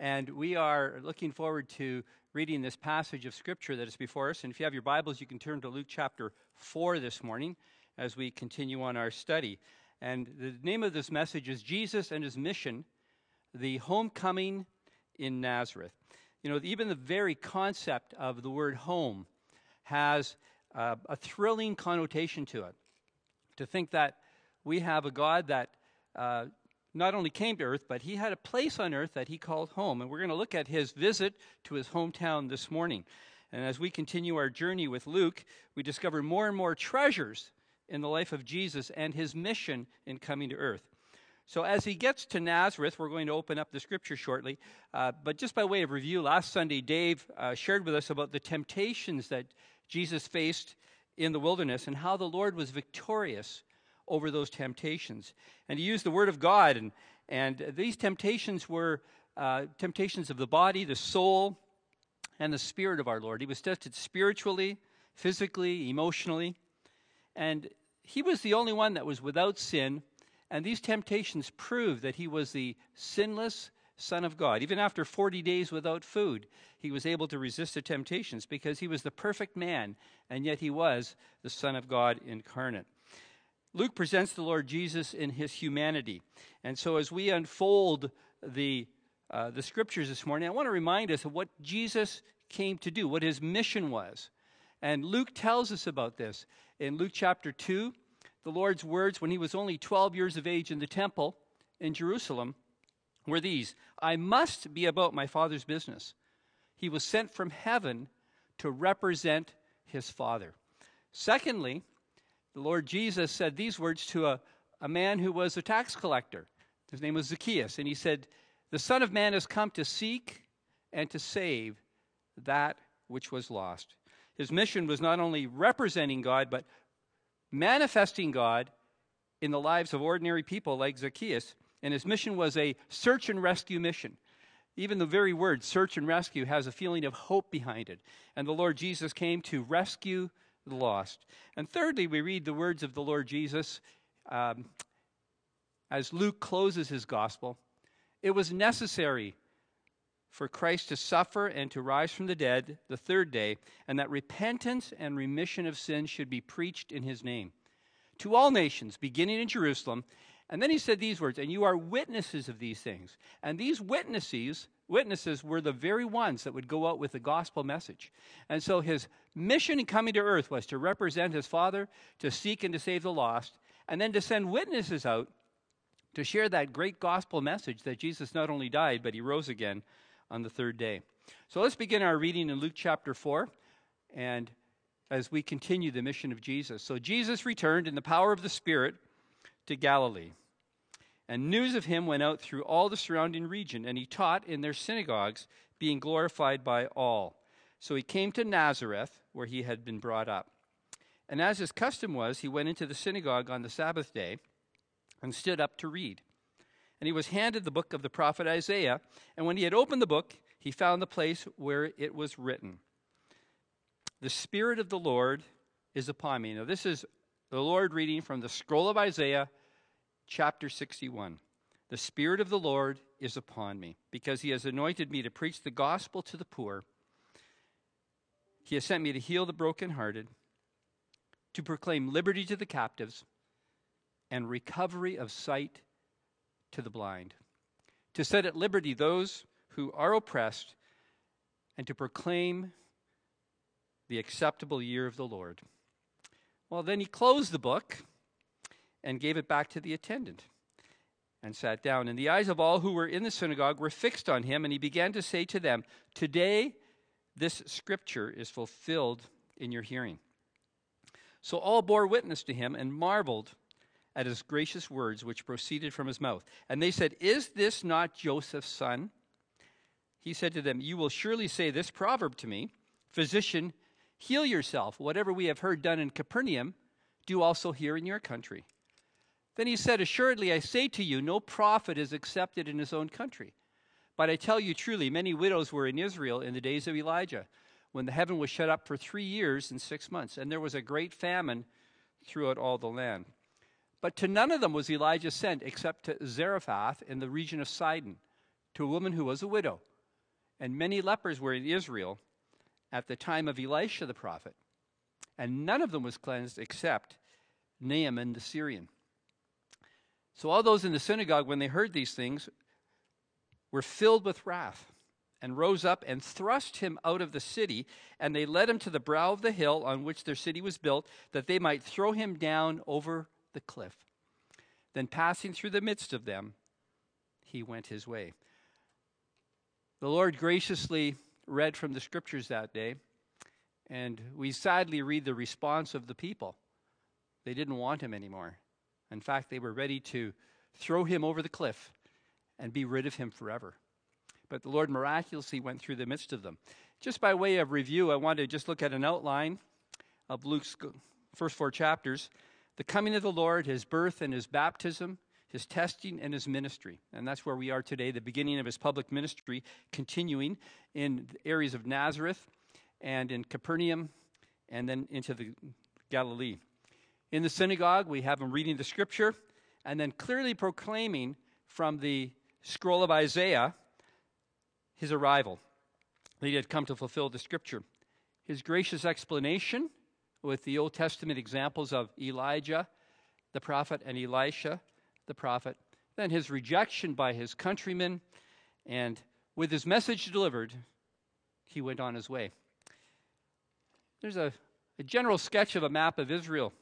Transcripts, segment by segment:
And we are looking forward to reading this passage of Scripture that is before us. And if you have your Bibles, you can turn to Luke chapter 4 this morning as we continue on our study. And the name of this message is Jesus and His Mission, the Homecoming in Nazareth. You know, even the very concept of the word home has a thrilling connotation to it. To think that we have a God that not only came to earth, but He had a place on earth that He called home. And we're going to look at His visit to His hometown this morning. And as we continue our journey with Luke, we discover more and more treasures in the life of Jesus and His mission in coming to earth. So as He gets to Nazareth, we're going to open up the Scripture shortly. But just by way of review, last Sunday, Dave shared with us about the temptations that Jesus faced in the wilderness and how the Lord was victorious over those temptations. And He used the Word of God, and these temptations were temptations of the body, the soul, and the spirit of our Lord. He was tested spiritually, physically, emotionally, and He was the only one that was without sin. And these temptations proved that He was the sinless Son of God. Even after 40 days without food, He was able to resist the temptations because He was the perfect man, and yet He was the Son of God incarnate. Luke presents the Lord Jesus in His humanity. And so as we unfold the Scriptures this morning, I want to remind us of what Jesus came to do, what His mission was. And Luke tells us about this. In Luke chapter 2, the Lord's words when He was only 12 years of age in the temple in Jerusalem were these: I must be about my Father's business. He was sent from heaven to represent His Father. Secondly, the Lord Jesus said these words to a man who was a tax collector. His name was Zacchaeus. And He said, the Son of Man has come to seek and to save that which was lost. His mission was not only representing God, but manifesting God in the lives of ordinary people like Zacchaeus. And His mission was a search and rescue mission. Even the very word search and rescue has a feeling of hope behind it. And the Lord Jesus came to rescue the lost. And thirdly, we read the words of the Lord Jesus as Luke closes his gospel. It was necessary for Christ to suffer and to rise from the dead the third day, and that repentance and remission of sins should be preached in His name to all nations, beginning in Jerusalem. And then He said these words, and you are witnesses of these things. And these witnesses were the very ones that would go out with the gospel message. And so His mission in coming to earth was to represent His Father, to seek and to save the lost, and then to send witnesses out to share that great gospel message that Jesus not only died, but He rose again on the third day. So let's begin our reading in Luke chapter 4, and as we continue the mission of Jesus. So Jesus returned in the power of the Spirit to Galilee, and news of Him went out through all the surrounding region, and He taught in their synagogues, being glorified by all. So He came to Nazareth, where He had been brought up. And as His custom was, He went into the synagogue on the Sabbath day and stood up to read. And He was handed the book of the prophet Isaiah, and when He had opened the book, He found the place where it was written, the Spirit of the Lord is upon me. Now this is the Lord reading from the scroll of Isaiah, chapter 61. The Spirit of the Lord is upon me, because He has anointed me to preach the gospel to the poor. He has sent me to heal the brokenhearted, to proclaim liberty to the captives, and recovery of sight to the blind, to set at liberty those who are oppressed, and to proclaim the acceptable year of the Lord. Well, then He closed the book and gave it back to the attendant and sat down. And the eyes of all who were in the synagogue were fixed on Him, and He began to say to them, today this scripture is fulfilled in your hearing. So all bore witness to Him and marveled at His gracious words which proceeded from His mouth. And they said, is this not Joseph's son? He said to them, you will surely say this proverb to me, physician, heal yourself. Whatever we have heard done in Capernaum, do also here in your country. Then He said, assuredly I say to you, no prophet is accepted in his own country. But I tell you truly, many widows were in Israel in the days of Elijah, when the heaven was shut up for 3 years and 6 months, and there was a great famine throughout all the land. But to none of them was Elijah sent except to Zarephath in the region of Sidon, to a woman who was a widow. And many lepers were in Israel at the time of Elisha the prophet. And none of them was cleansed except Naaman the Syrian. So all those in the synagogue, when they heard these things, were filled with wrath and rose up and thrust him out of the city. And they led him to the brow of the hill on which their city was built, that they might throw him down over the cliff. Then passing through the midst of them, he went his way. The Lord graciously read from the scriptures that day, and we sadly read the response of the people. They didn't want him anymore. In fact, they were ready to throw him over the cliff and be rid of him forever. But the Lord miraculously went through the midst of them. Just by way of review, I want to just look at an outline of Luke's first 4 chapters. The coming of the Lord, his birth and his baptism, his testing and his ministry. And that's where we are today, the beginning of his public ministry, continuing in the areas of Nazareth and in Capernaum and then into the Galilee. In the synagogue, we have him reading the scripture and then clearly proclaiming from the scroll of Isaiah his arrival. That he had come to fulfill the scripture. His gracious explanation with the Old Testament examples of Elijah, the prophet, and Elisha, the prophet. Then his rejection by his countrymen, and with his message delivered, he went on his way. There's a general sketch of a map of Israel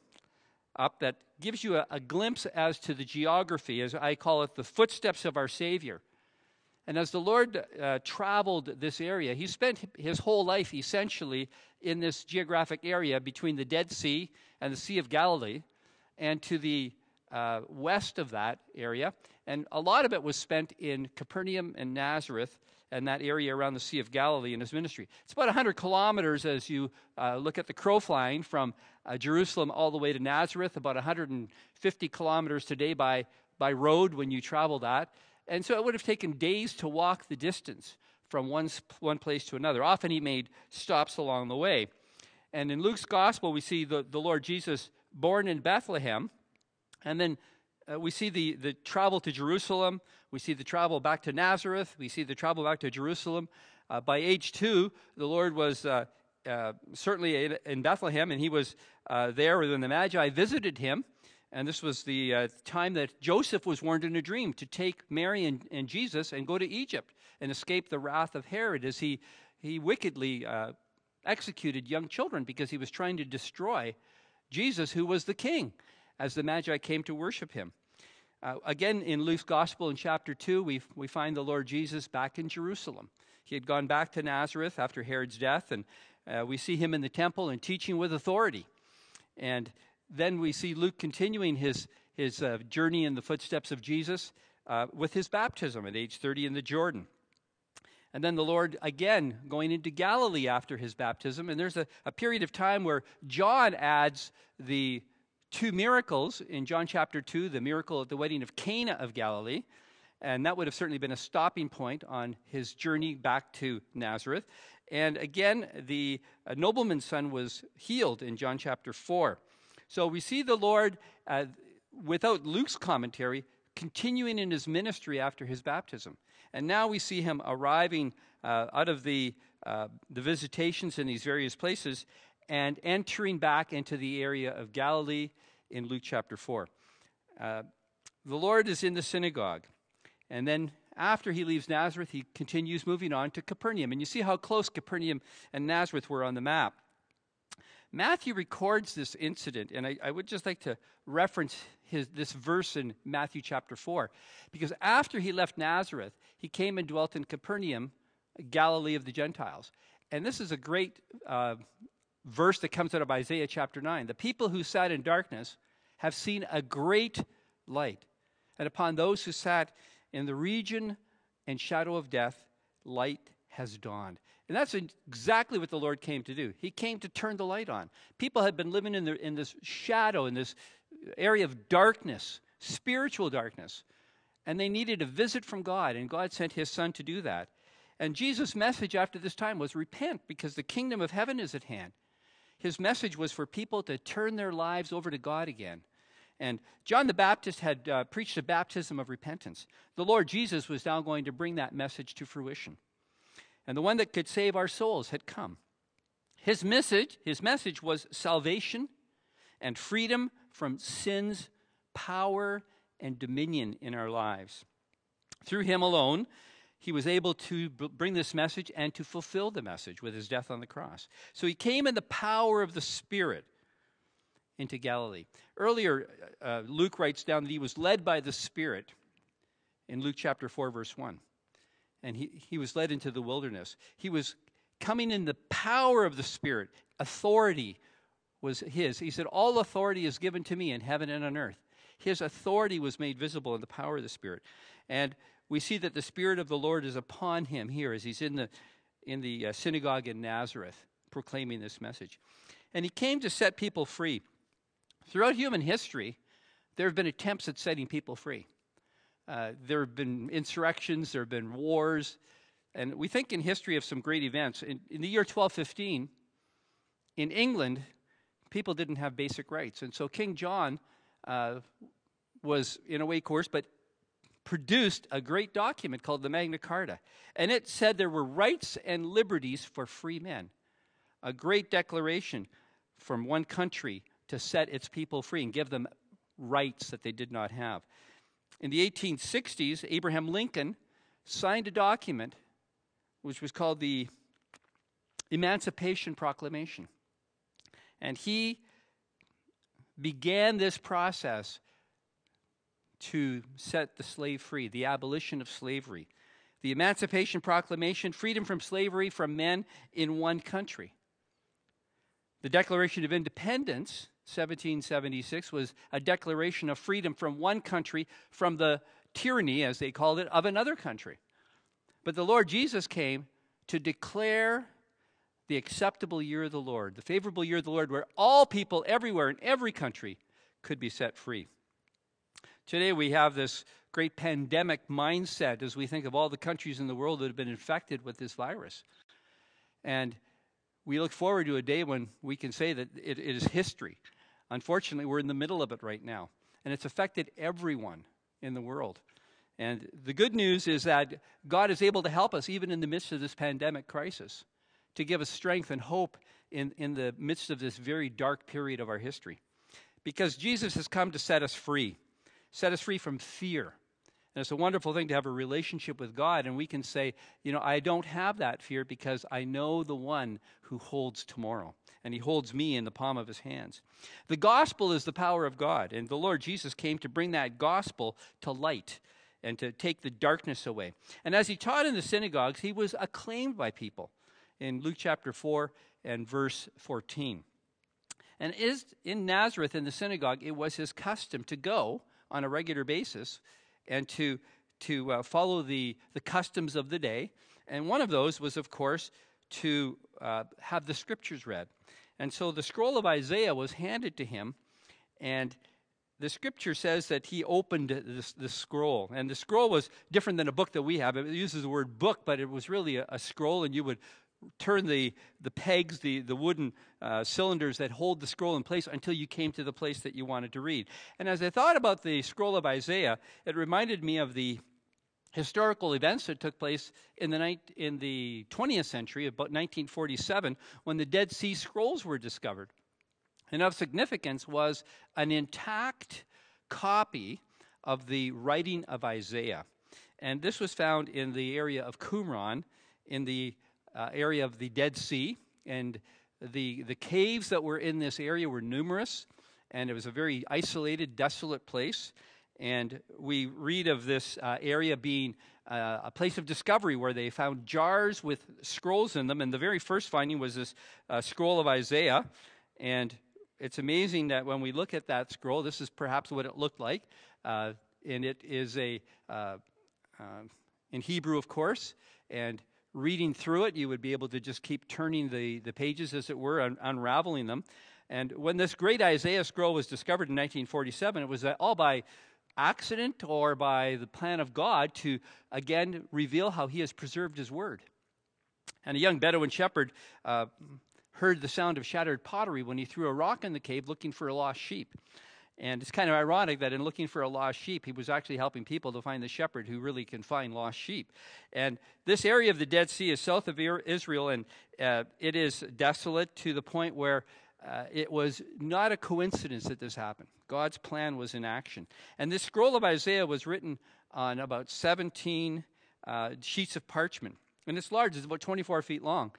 up that gives you a glimpse as to the geography, as I call it, the footsteps of our Savior. And as the Lord traveled this area, he spent his whole life essentially in this geographic area between the Dead Sea and the Sea of Galilee, and to the west of that area. And a lot of it was spent in Capernaum and Nazareth and that area around the Sea of Galilee in his ministry. It's about 100 kilometers as you look at the crow flying from Jerusalem all the way to Nazareth, about 150 kilometers today by road when you travel that. And so it would have taken days to walk the distance from one place to another. Often he made stops along the way. And in Luke's gospel, we see the Lord Jesus born in Bethlehem. And then we see the travel to Jerusalem. We see the travel back to Nazareth. We see the travel back to Jerusalem. By age 2, the Lord was certainly in Bethlehem, and he was there when the Magi visited him. And this was the time that Joseph was warned in a dream to take Mary and Jesus and go to Egypt and escape the wrath of Herod as he wickedly executed young children because he was trying to destroy Jesus, who was the king, as the Magi came to worship him. Again, in Luke's Gospel in chapter 2, we find the Lord Jesus back in Jerusalem. He had gone back to Nazareth after Herod's death, and we see him in the temple and teaching with authority. And then we see Luke continuing his journey in the footsteps of Jesus with his baptism at age 30 in the Jordan. And then the Lord, again, going into Galilee after his baptism. And there's a period of time where John adds the 2 miracles in John chapter 2, the miracle at the wedding of Cana of Galilee. And that would have certainly been a stopping point on his journey back to Nazareth. And again, the nobleman's son was healed in John chapter 4. So we see the Lord, without Luke's commentary, continuing in his ministry after his baptism. And now we see him arriving out of the visitations in these various places and entering back into the area of Galilee in Luke chapter 4. The Lord is in the synagogue. And then after he leaves Nazareth, he continues moving on to Capernaum. And you see how close Capernaum and Nazareth were on the map. Matthew records this incident, and I would just like to reference this verse in Matthew chapter 4, because after he left Nazareth, he came and dwelt in Capernaum, Galilee of the Gentiles. And this is a great verse that comes out of Isaiah chapter 9. The people who sat in darkness have seen a great light, and upon those who sat in the region and shadow of death, light has dawned. And that's exactly what the Lord came to do. He came to turn the light on. People had been living in this shadow, in this area of darkness, spiritual darkness. And they needed a visit from God, and God sent his son to do that. And Jesus' message after this time was repent, because the kingdom of heaven is at hand. His message was for people to turn their lives over to God again. And John the Baptist had preached a baptism of repentance. The Lord Jesus was now going to bring that message to fruition. And the one that could save our souls had come. His message was salvation and freedom from sin's power and dominion in our lives. Through him alone, he was able to bring this message and to fulfill the message with his death on the cross. So he came in the power of the Spirit into Galilee. Earlier, Luke writes down that he was led by the Spirit in Luke chapter 4, verse 1. And he was led into the wilderness. He was coming in the power of the Spirit. Authority was his. He said, all authority is given to me in heaven and on earth. His authority was made visible in the power of the Spirit. And we see that the Spirit of the Lord is upon him here as he's in the synagogue in Nazareth proclaiming this message. And he came to set people free. Throughout human history, there have been attempts at setting people free. There have been insurrections, there have been wars, and we think in history of some great events. In the year 1215, in England, people didn't have basic rights. And so King John was, in a way, coerced, but produced a great document called the Magna Carta. And it said there were rights and liberties for free men. A great declaration from one country to set its people free and give them rights that they did not have. In the 1860s, Abraham Lincoln signed a document which was called the Emancipation Proclamation. And he began this process to set the slave free, the abolition of slavery. The Emancipation Proclamation, freedom from slavery from men in one country. The Declaration of Independence, 1776, was a declaration of freedom from one country, from the tyranny, as they called it, of another country. But the Lord Jesus came to declare the acceptable year of the Lord, the favorable year of the Lord, where all people everywhere in every country could be set free. Today we have this great pandemic mindset as we think of all the countries in the world that have been infected with this virus. And we look forward to a day when we can say that it is history. Unfortunately, we're in the middle of it right now. And it's affected everyone in the world. And the good news is that God is able to help us even in the midst of this pandemic crisis, to give us strength and hope in the midst of this very dark period of our history. Because Jesus has come to set us free from fear. And it's a wonderful thing to have a relationship with God, and we can say, I don't have that fear because I know the one who holds tomorrow, and he holds me in the palm of his hands. The gospel is the power of God, and the Lord Jesus came to bring that gospel to light and to take the darkness away. And as he taught in the synagogues, he was acclaimed by people in Luke chapter 4 and verse 14. And in Nazareth, in the synagogue, it was his custom to go on a regular basis and to follow the customs of the day. And one of those was, of course, to have the scriptures read. And so the scroll of Isaiah was handed to him, and the scripture says that he opened the scroll. And the scroll was different than a book that we have. It uses the word book, but it was really a scroll, and you would turn the pegs, the wooden cylinders that hold the scroll in place until you came to the place that you wanted to read. And as I thought about the scroll of Isaiah, it reminded me of the historical events that took place in the 20th century, about 1947, when the Dead Sea Scrolls were discovered. And of significance was an intact copy of the writing of Isaiah. And this was found in the area of Qumran, in the area of the Dead Sea. And the caves that were in this area were numerous, and it was a very isolated, desolate place. And we read of this area being a place of discovery where they found jars with scrolls in them. And the very first finding was this scroll of Isaiah. And it's amazing that when we look at that scroll, this is perhaps what it looked like. And it is in Hebrew, of course. And reading through it, you would be able to just keep turning the pages, as it were, unraveling them. And when this great Isaiah scroll was discovered in 1947, it was all by accident or by the plan of God to, again, reveal how he has preserved his word. And a young Bedouin shepherd heard the sound of shattered pottery when he threw a rock in the cave looking for a lost sheep. And it's kind of ironic that in looking for a lost sheep, he was actually helping people to find the shepherd who really can find lost sheep. And this area of the Dead Sea is south of Israel, and it is desolate to the point where it was not a coincidence that this happened. God's plan was in action. And this scroll of Isaiah was written on about 17 sheets of parchment. And it's large. It's about 24 feet long.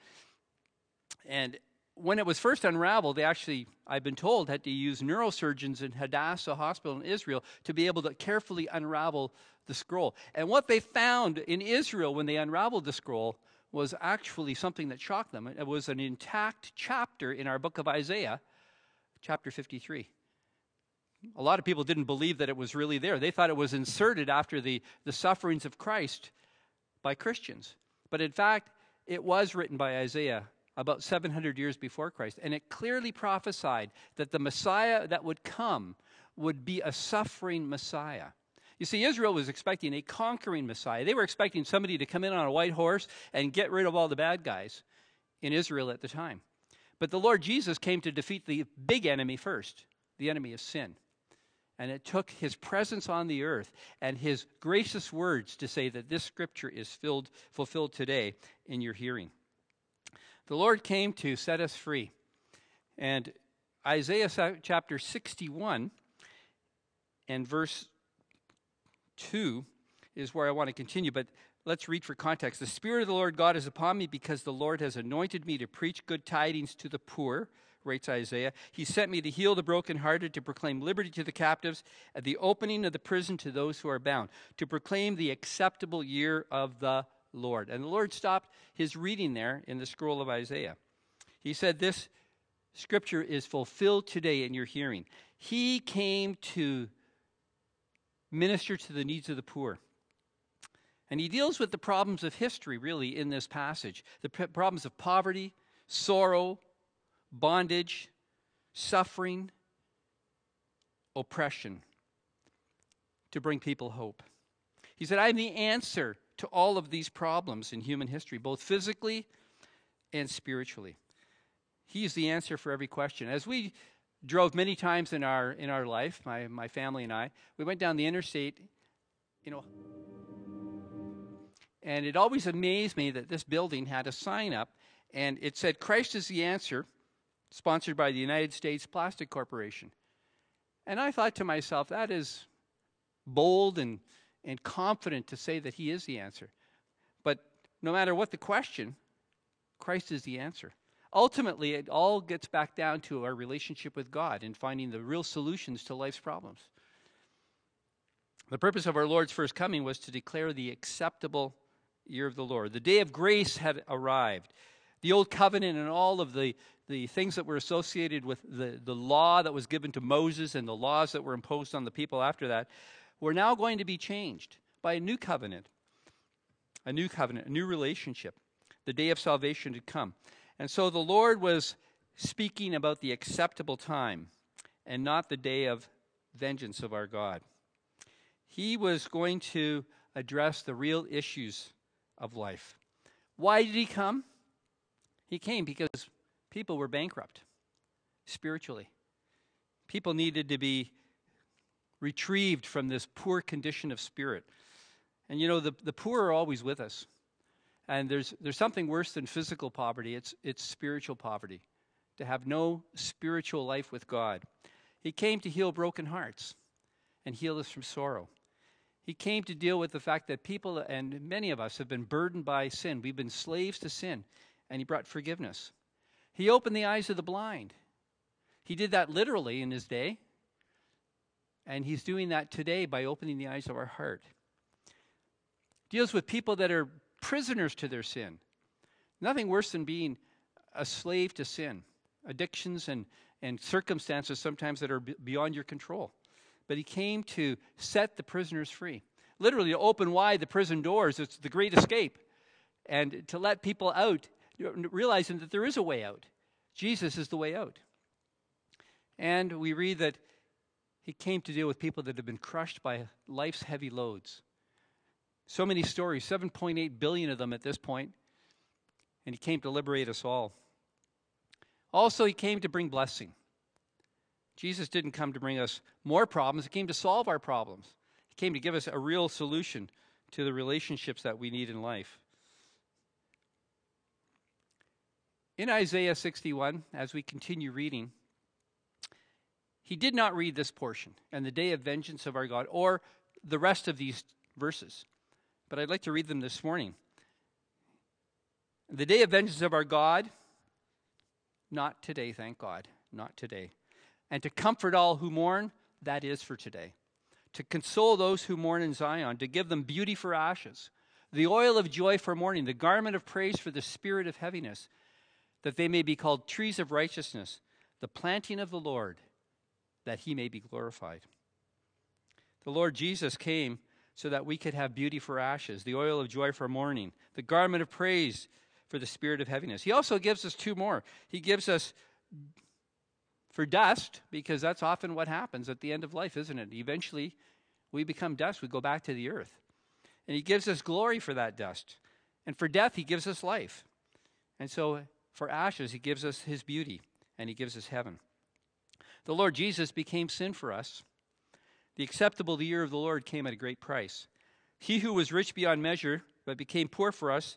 And when it was first unraveled, they actually, I've been told, had to use neurosurgeons in Hadassah Hospital in Israel to be able to carefully unravel the scroll. And what they found in Israel when they unraveled the scroll was actually something that shocked them. It was an intact chapter in our book of Isaiah, chapter 53. A lot of people didn't believe that it was really there. They thought it was inserted after the sufferings of Christ by Christians. But in fact, it was written by Isaiah about 700 years before Christ. And it clearly prophesied that the Messiah that would come would be a suffering Messiah. You see, Israel was expecting a conquering Messiah. They were expecting somebody to come in on a white horse and get rid of all the bad guys in Israel at the time. But the Lord Jesus came to defeat the big enemy first, the enemy of sin. And it took his presence on the earth and his gracious words to say that this scripture is fulfilled today in your hearing. The Lord came to set us free. And Isaiah chapter 61 and verse 2 is where I want to continue, but let's read for context. The Spirit of the Lord God is upon me because the Lord has anointed me to preach good tidings to the poor, writes Isaiah. He sent me to heal the brokenhearted, to proclaim liberty to the captives, and the opening of the prison to those who are bound, to proclaim the acceptable year of the Lord. And the Lord stopped his reading there in the scroll of Isaiah. He said, this scripture is fulfilled today in your hearing. He came to minister to the needs of the poor. And he deals with the problems of history, really, in this passage. The problems of poverty, sorrow, bondage, suffering, oppression, to bring people hope. He said, I'm the answer to all of these problems in human history, both physically and spiritually. He is the answer for every question. As we drove many times in our life, my family and I, we went down the interstate, and it always amazed me that this building had a sign up, and it said, Christ is the answer, sponsored by the United States Plastic Corporation. And I thought to myself, that is bold and confident to say that he is the answer. But no matter what the question, Christ is the answer. Ultimately, it all gets back down to our relationship with God and finding the real solutions to life's problems. The purpose of our Lord's first coming was to declare the acceptable year of the Lord. The day of grace had arrived. The old covenant and all of the things that were associated with the law that was given to Moses and the laws that were imposed on the people after that were now going to be changed by a new covenant, a new relationship. The day of salvation had come. And so the Lord was speaking about the acceptable time and not the day of vengeance of our God. He was going to address the real issues of life. Why did he come? He came because people were bankrupt spiritually. People needed to be retrieved from this poor condition of spirit. And the poor are always with us. And there's something worse than physical poverty. It's spiritual poverty, to have no spiritual life with God. He came to heal broken hearts and heal us from sorrow. He came to deal with the fact that people, and many of us, have been burdened by sin. We've been slaves to sin, and he brought forgiveness. He opened the eyes of the blind. He did that literally in his day, and he's doing that today by opening the eyes of our heart. Deals with people that are prisoners to their sin. Nothing worse than being a slave to sin, addictions and circumstances sometimes that are beyond your control. But he came to set the prisoners free. Literally, to open wide the prison doors. It's the great escape. And to let people out, realizing that there is a way out. Jesus is the way out. And we read that he came to deal with people that have been crushed by life's heavy loads. So many stories, 7.8 billion of them at this point. And he came to liberate us all. Also, he came to bring blessing. Jesus didn't come to bring us more problems. He came to solve our problems. He came to give us a real solution to the relationships that we need in life. In Isaiah 61, as we continue reading, he did not read this portion, and the day of vengeance of our God, or the rest of these verses. But I'd like to read them this morning. The day of vengeance of our God, not today, thank God, not today. And to comfort all who mourn, that is for today. To console those who mourn in Zion, to give them beauty for ashes, the oil of joy for mourning, the garment of praise for the spirit of heaviness, that they may be called trees of righteousness, the planting of the Lord, that he may be glorified. The Lord Jesus came so that we could have beauty for ashes, the oil of joy for mourning, the garment of praise for the spirit of heaviness. He also gives us two more. He gives us for dust, because that's often what happens at the end of life, isn't it? Eventually, we become dust. We go back to the earth. And he gives us glory for that dust. And for death, he gives us life. And so for ashes, he gives us his beauty, and he gives us heaven. The Lord Jesus became sin for us. The acceptable year of the Lord came at a great price. He who was rich beyond measure, but became poor for us,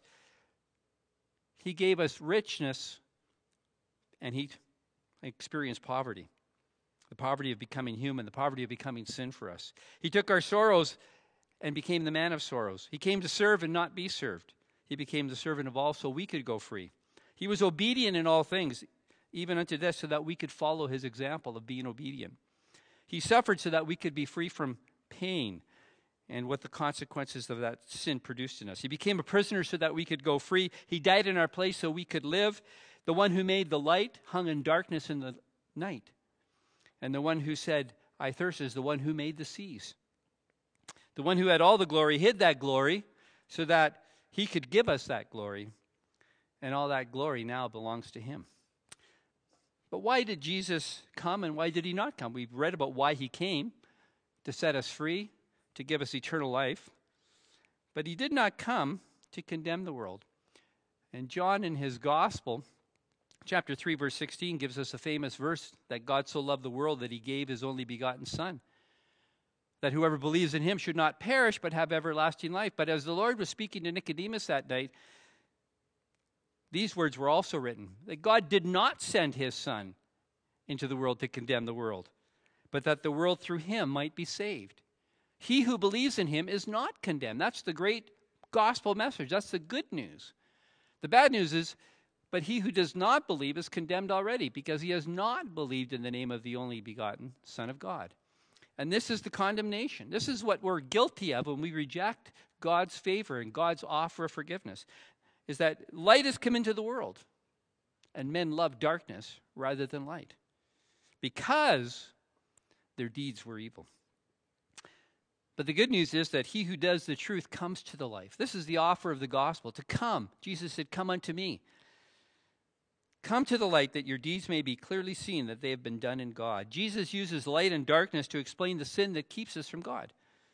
he gave us richness, and he experienced poverty. The poverty of becoming human, the poverty of becoming sin for us. He took our sorrows and became the man of sorrows. He came to serve and not be served. He became the servant of all so we could go free. He was obedient in all things, even unto death, so that we could follow his example of being obedient. He suffered so that we could be free from pain and what the consequences of that sin produced in us. He became a prisoner so that we could go free. He died in our place so we could live. The one who made the light hung in darkness in the night. And the one who said, I thirst, is the one who made the seas. The one who had all the glory hid that glory so that he could give us that glory. And all that glory now belongs to him. But why did Jesus come and why did he not come? We've read about why he came, to set us free, to give us eternal life. But he did not come to condemn the world. And John in his gospel, chapter 3, verse 16, gives us a famous verse that God so loved the world that he gave his only begotten Son, that whoever believes in him should not perish but have everlasting life. But as the Lord was speaking to Nicodemus that night, these words were also written, that God did not send his Son into the world to condemn the world, but that the world through him might be saved. He who believes in him is not condemned. That's the great gospel message. That's the good news. The bad news is, but he who does not believe is condemned already, because he has not believed in the name of the only begotten Son of God. And this is the condemnation. This is what we're guilty of when we reject God's favor and God's offer of forgiveness, is that light has come into the world, and men love darkness rather than light, because their deeds were evil. But the good news is that he who does the truth comes to the life. This is the offer of the gospel, to come. Jesus said, come unto me. Come to the light that your deeds may be clearly seen that they have been done in God. Jesus uses light and darkness to explain the sin that keeps us from God.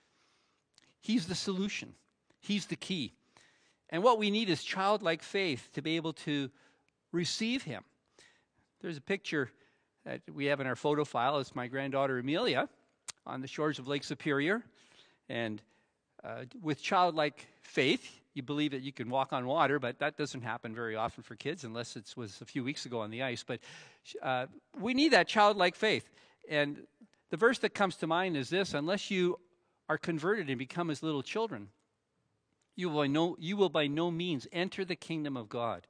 He's the solution. He's the key. And what we need is childlike faith to be able to receive him. There's a picture that we have in our photo file. It's my granddaughter Amelia on the shores of Lake Superior. And with childlike faith, you believe that you can walk on water, but that doesn't happen very often for kids unless it was a few weeks ago on the ice. But we need that childlike faith. And the verse that comes to mind is this: unless you are converted and become as little children, you will by no means enter the kingdom of God.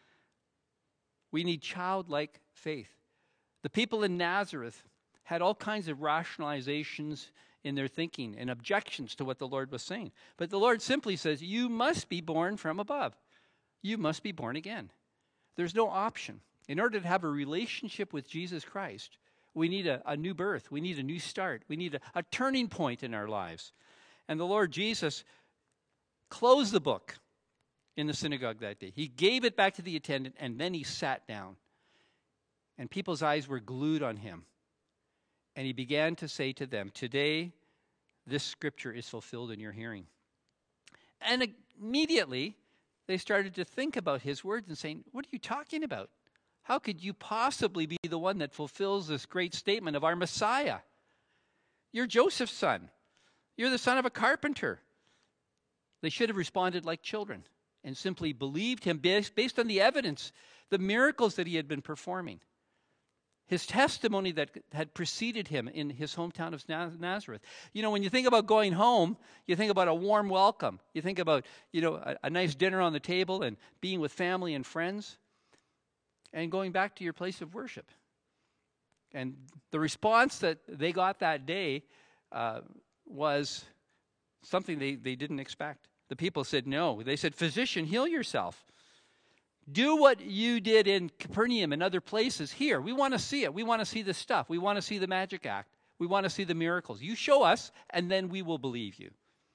We need childlike faith. The people in Nazareth had all kinds of rationalizations in their thinking and objections to what the Lord was saying. But the Lord simply says, you must be born from above. You must be born again. There's no option. In order to have a relationship with Jesus Christ, we need a new birth. We need a new start. We need a turning point in our lives. And the Lord Jesus closed the book in the synagogue that day. He gave it back to the attendant, and then he sat down. And people's eyes were glued on him. And he began to say to them, today this scripture is fulfilled in your hearing. And immediately they started to think about his words and saying, what are you talking about? How could you possibly be the one that fulfills this great statement of our Messiah? You're Joseph's son. You're the son of a carpenter. They should have responded like children and simply believed him based on the evidence, the miracles that he had been performing, his testimony that had preceded him in his hometown of Nazareth. You know, when you think about going home, you think about a warm welcome. You think about, a nice dinner on the table and being with family and friends and going back to your place of worship. And the response that they got that day was something they didn't expect. The people said no. They said, "Physician, heal yourself. Do what you did in Capernaum and other places here. We want to see it. We want to see the stuff. We want to see the magic act. We want to see the miracles. You show us, and then we will believe you."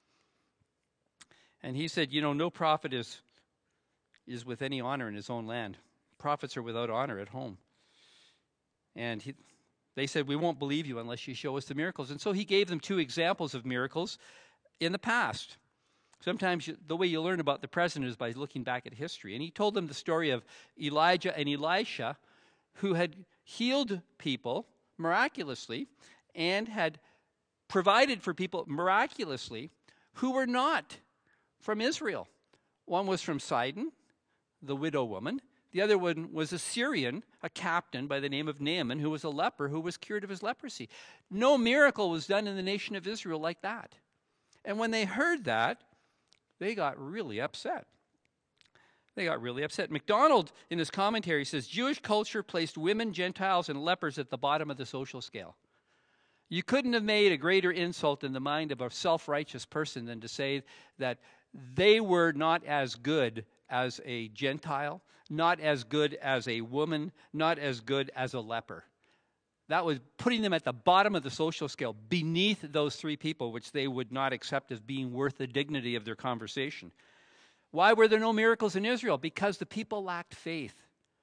And he said, no prophet is with any honor in his own land. Prophets are without honor at home. And they said, "We won't believe you unless you show us the miracles." And so he gave them 2 examples of miracles in the past. Sometimes the way you learn about the present is by looking back at history. And he told them the story of Elijah and Elisha, who had healed people miraculously and had provided for people miraculously who were not from Israel. One was from Sidon, the widow woman. The other one was a Syrian, a captain by the name of Naaman, who was a leper, who was cured of his leprosy. No miracle was done in the nation of Israel like that. And when they heard that, they got really upset. MacDonald, in his commentary, says, Jewish culture placed women, Gentiles, and lepers at the bottom of the social scale. You couldn't have made a greater insult in the mind of a self-righteous person than to say that they were not as good as a Gentile, not as good as a woman, not as good as a leper. That was putting them at the bottom of the social scale, beneath those 3 people, which they would not accept as being worth the dignity of their conversation. Why were there no miracles in Israel? Because the people lacked faith.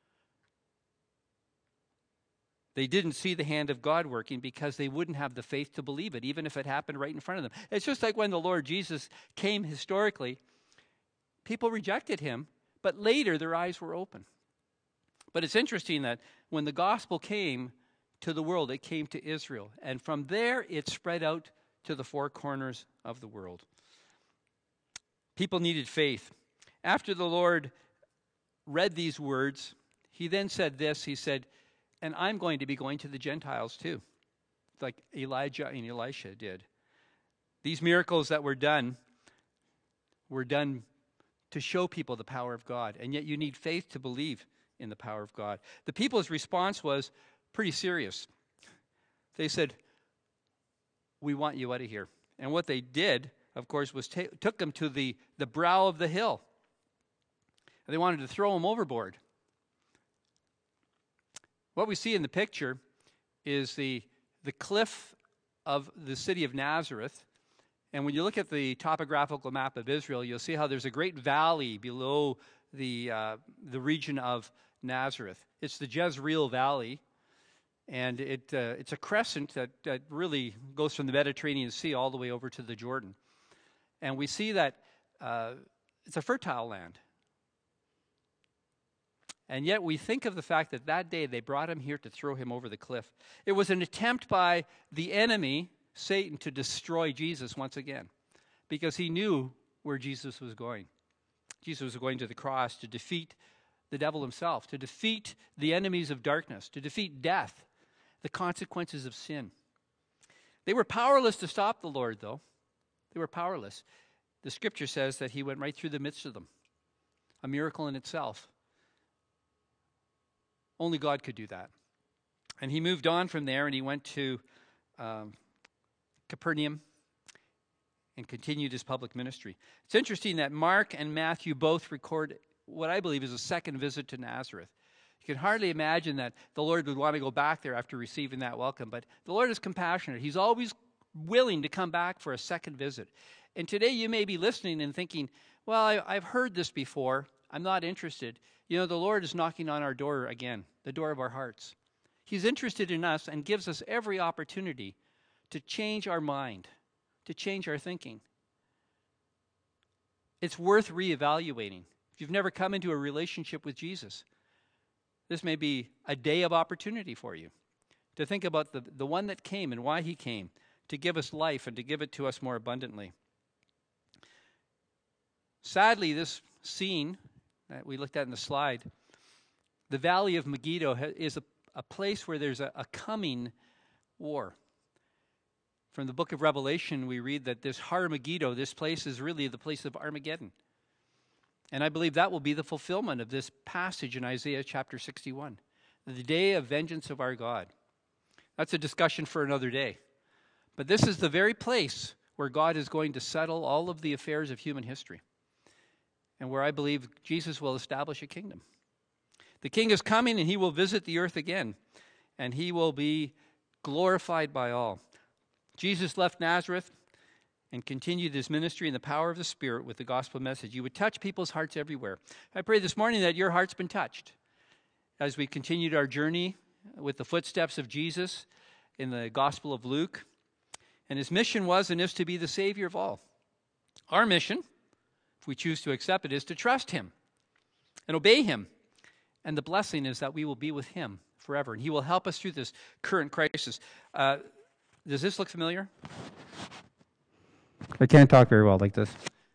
They didn't see the hand of God working because they wouldn't have the faith to believe it, even if it happened right in front of them. It's just like when the Lord Jesus came historically. People rejected him, but later their eyes were open. But it's interesting that when the gospel came to the world, it came to Israel. And from there, it spread out to the 4 corners of the world. People needed faith. After the Lord read these words, he then said this. He said, "And I'm going to be going to the Gentiles too," like Elijah and Elisha did. These miracles that were done to show people the power of God. And yet you need faith to believe in the power of God. The people's response was pretty serious. They said, "We want you out of here." And what they did, of course, was took them to the brow of the hill. And they wanted to throw him overboard. What we see in the picture is the cliff of the city of Nazareth. And when you look at the topographical map of Israel, you'll see how there's a great valley below the region of Nazareth. It's the Jezreel Valley. And it's a crescent that really goes from the Mediterranean Sea all the way over to the Jordan. And we see that it's a fertile land. And yet we think of the fact that that day they brought him here to throw him over the cliff. It was an attempt by the enemy, Satan, to destroy Jesus once again, because he knew where Jesus was going. Jesus was going to the cross to defeat the devil himself, to defeat the enemies of darkness, to defeat death, the consequences of sin. They were powerless to stop the Lord, though. They were powerless. The scripture says that he went right through the midst of them. A miracle in itself. Only God could do that. And he moved on from there and he went to Capernaum and continued his public ministry. It's interesting that Mark and Matthew both record what I believe is a second visit to Nazareth. You can hardly imagine that the Lord would want to go back there after receiving that welcome, but the Lord is compassionate. He's always willing to come back for a second visit. And today you may be listening and thinking, well, I've heard this before. I'm not interested. You know, the Lord is knocking on our door again, the door of our hearts. He's interested in us and gives us every opportunity to change our mind, to change our thinking. It's worth reevaluating. If you've never come into a relationship with Jesus, This may be a day of opportunity for you to think about the one that came and why he came, to give us life and to give it to us more abundantly. Sadly, this scene that we looked at in the slide, the Valley of Megiddo is a place where there's a coming war. From the book of Revelation, we read that this Har Megiddo, this place is really the place of Armageddon. And I believe that will be the fulfillment of this passage in Isaiah chapter 61, the day of vengeance of our God. That's a discussion for another day. But this is the very place where God is going to settle all of the affairs of human history, and where I believe Jesus will establish a kingdom. The king is coming, and he will visit the earth again, and he will be glorified by all. Jesus left Nazareth and continued his ministry in the power of the Spirit with the gospel message. You would touch people's hearts everywhere. I pray this morning that your heart's been touched as we continued our journey with the footsteps of Jesus in the Gospel of Luke. And his mission was and is to be the Savior of all. Our mission, if we choose to accept it, is to trust him and obey him. And the blessing is that we will be with him forever, and he will help us through this current crisis. Does this look familiar? I can't talk very well like this.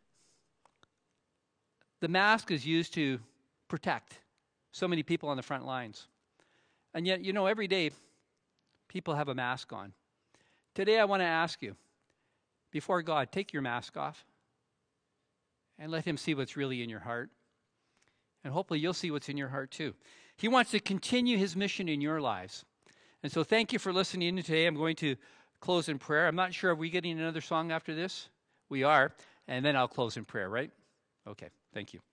The mask is used to protect so many people on the front lines. And yet, every day people have a mask on. Today I want to ask you, before God, take your mask off and let him see what's really in your heart. And hopefully you'll see what's in your heart too. He wants to continue his mission in your lives. And so thank you for listening in today. I'm going to close in prayer. I'm not sure, are we getting another song after this? We are. And then I'll close in prayer, right? Okay, thank you.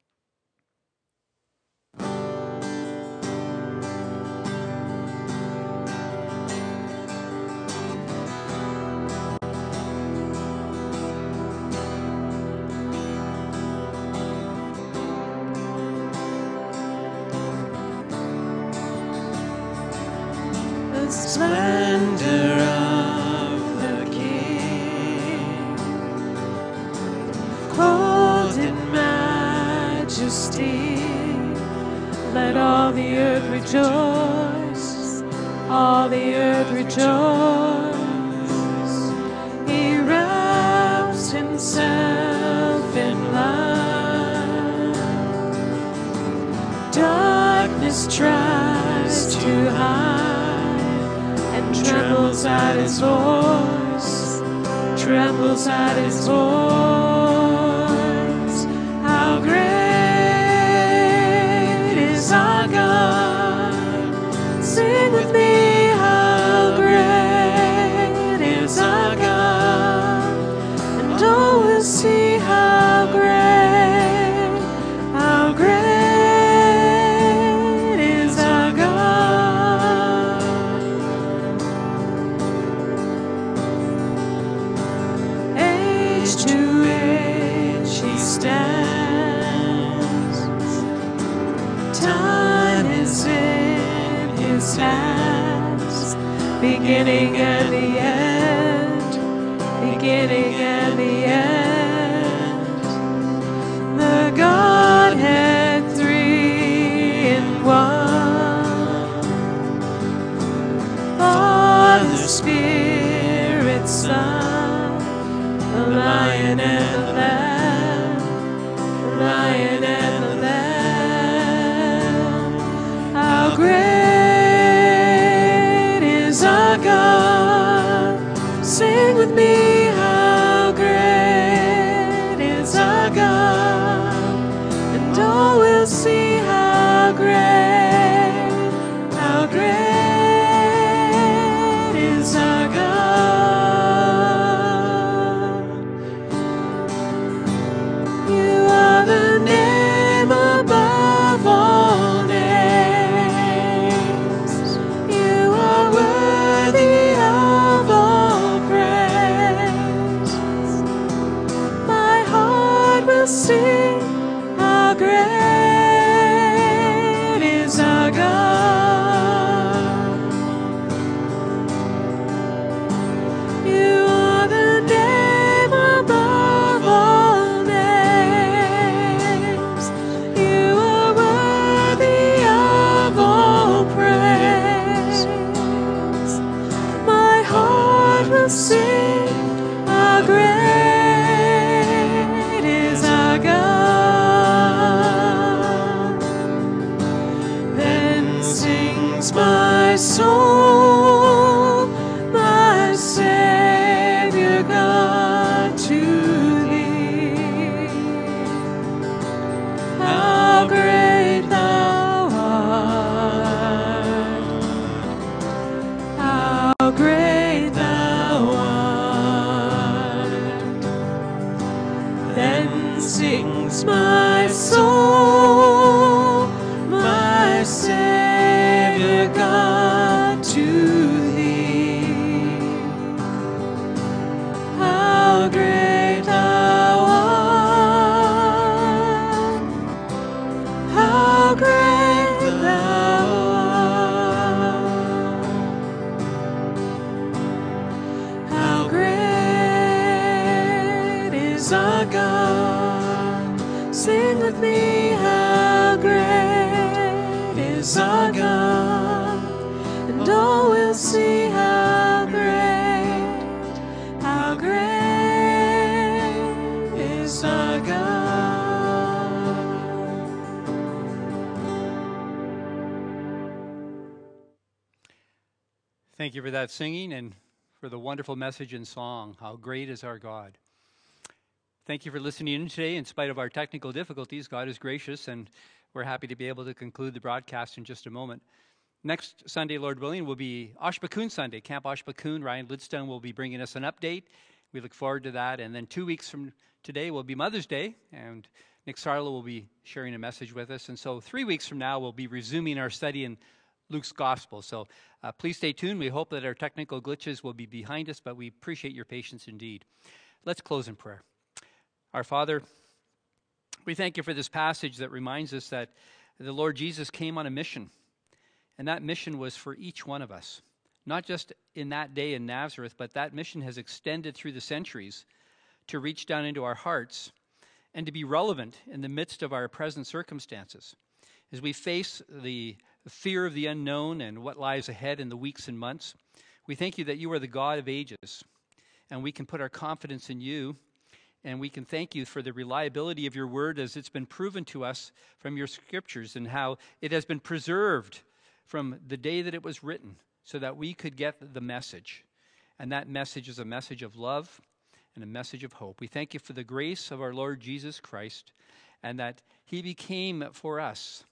Splendor of the King, clothed in majesty, let all the earth rejoice, all the earth rejoice. He wraps himself in light, darkness tries to hide, trembles at his voice, trembles at his voice. How great is our God? Sing with me, how great is our God? And oh, we'll see how great is our God. To which he stands, time is in his hands, beginning and the end, beginning and the end. The Godhead three in one, Father, Spirit, Son, the Lion and the Lamb, the Lion and the Lamb. How great is our God? Sing with me, how great is our God? And oh, we'll see how great is our God. You are the name above all names. You are worthy of all praise. My heart will sing, how great is our God. You are the name above all names. You are worthy of soul, my Savior God, to thee. How great thou art, how great thou art. Then sings my soul, my Savior God, to thee. How great thou art, how great thou art, how great is our God. Sing with me, how great is our God, and all will see how great is our God. Thank you for that singing and for the wonderful message and song, How Great is Our God. Thank you for listening in today. In spite of our technical difficulties, God is gracious, and we're happy to be able to conclude the broadcast in just a moment. Next Sunday, Lord willing, will be Ashbakun Sunday, Camp Ashbakun. Ryan Lidstone will be bringing us an update. We look forward to that. And then 2 weeks from today will be Mother's Day, and Nick Sarlo will be sharing a message with us. And so 3 weeks from now, we'll be resuming our study in Luke's Gospel. So please stay tuned. We hope that our technical glitches will be behind us, but we appreciate your patience indeed. Let's close in prayer. Our Father, we thank you for this passage that reminds us that the Lord Jesus came on a mission, and that mission was for each one of us, not just in that day in Nazareth, but that mission has extended through the centuries to reach down into our hearts and to be relevant in the midst of our present circumstances. As we face the fear of the unknown and what lies ahead in the weeks and months, we thank you that you are the God of ages, and we can put our confidence in you, and we can thank you for the reliability of your word as it's been proven to us from your scriptures and how it has been preserved from the day that it was written so that we could get the message. And that message is a message of love and a message of hope. We thank you for the grace of our Lord Jesus Christ and that he became for us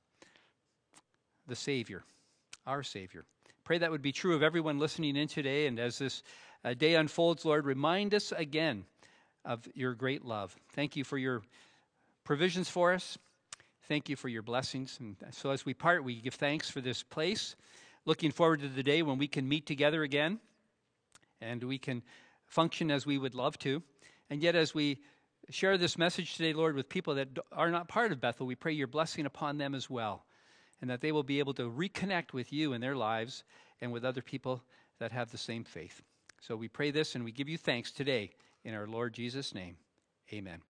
the Savior, our Savior. Pray that would be true of everyone listening in today. And as this day unfolds, Lord, remind us again of your great love. Thank you for your provisions for us. Thank you for your blessings. And so as we part, we give thanks for this place. Looking forward to the day when we can meet together again and we can function as we would love to. And yet as we share this message today, Lord, with people that are not part of Bethel, we pray your blessing upon them as well, and that they will be able to reconnect with you in their lives and with other people that have the same faith. So we pray this and we give you thanks today in our Lord Jesus' name. Amen.